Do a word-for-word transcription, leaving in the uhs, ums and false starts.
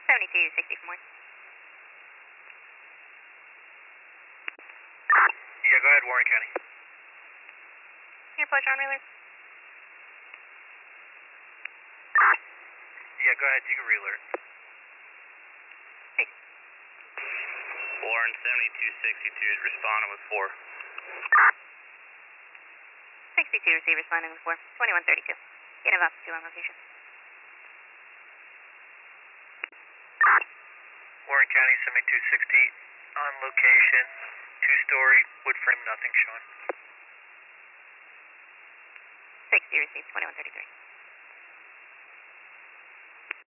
seventy-two sixty from Warren. Yeah, go ahead, Warren County. Your pleasure on Reeler. Yeah, go ahead, you can re-alert. Hey. Warren seventy-two sixty-two is responding with four. sixty-two receive responding with four. twenty-one thirty-two. Get about two on location. Warren County seventy-two sixty on location. Two-story, wood frame, nothing showing. sixty received, twenty-one thirty-three.